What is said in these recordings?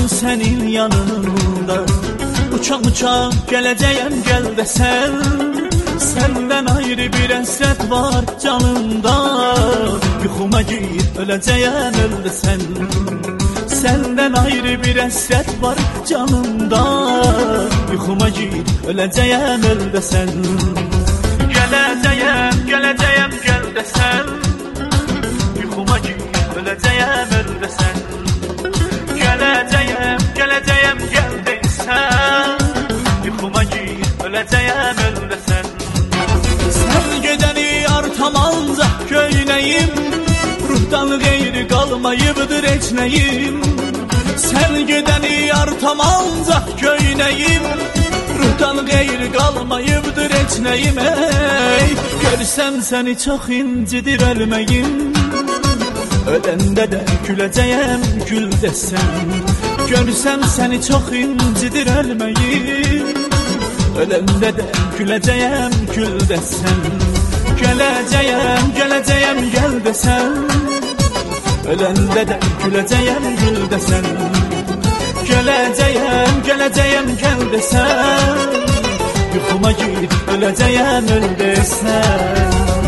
senin yanında. Uçan uçan geleceğim gel desen, senden ayrı bir esret var canımda. Yuxuma gir öleceğim öl desen, senden ayrı bir esret var canımda. Yuxuma gir öleceğim öl desen. Geleceğim geleceğim gel desen, yuxuma gir öleceğim öl desen. Geleceğim geleceğim gel desen, yuxuma gir öleceğim öl desen. Sen gedəni artam ancaq köynəyim, ruhdan qeyri qalmayıbdır heç nəyim. Sen gedəni artam ancaq köynəyim, ruhdan qeyri qalmayıbdır heç nəyim. Ey, görsəm səni çox incidir ölməyim, öləndə də güləcəyəm gül desən. Görsəm səni çox incidir ölməyim, öləndə də güləcəyəm gül desən. Geleceğim geleceğim gel desen, öləndə də güləcəyəm gül desən. Geleceğim geleceğim gel desen, yuxuma gir öleceğim öl desen.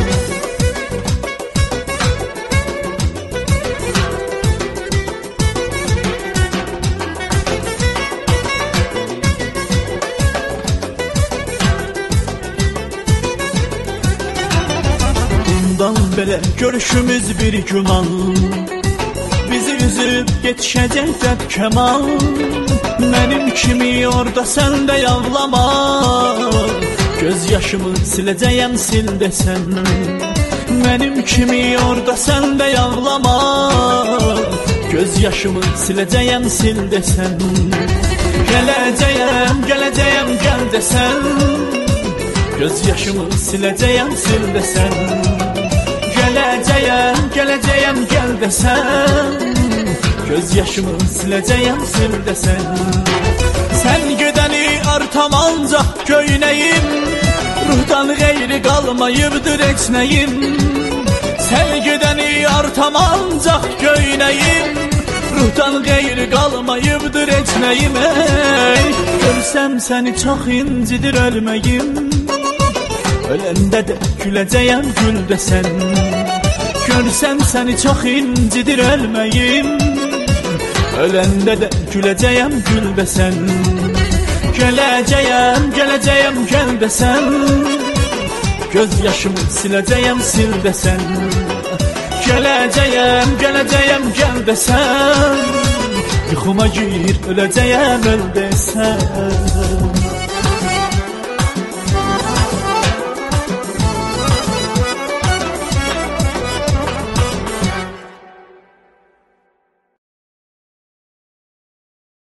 Bundan belə görüşümüz bir güman, bizi üzüb yetişəcək dəb kəman. Mənim kimi orada sən də yağlama, göz yaşımı siləcəyəm sil desən. Mənim kimi orada sən də yağlama, göz yaşımı siləcəyəm sil desən. Geleceğim geleceğim gel desen, göz yaşımı siləcəyəm sil desən. Geleceğim geleceğim gel desen, göz yaşımı siləcəyəm sil desən. Sen gedəni artam ancaq köynəyim, ruhdan qeyri qalmayıbdır heç nəyim. Sen gedəni artam ancaq köynəyim, ruhdan qeyri qalmayıbdır heç nəyim. Ey, görsəm səni çox incidir ölməyim, öləndə də güləcəyəm gül desən. Görsəm səni çox incidir ölməyim, öləndə də güləcəyəm gül desən. Geleceğim geleceğim gel desen, göz yaşımı siləcəyəm sil desən. Geleceğim geleceğim gel desen, yuxuma gir öləcəyəm öl desən.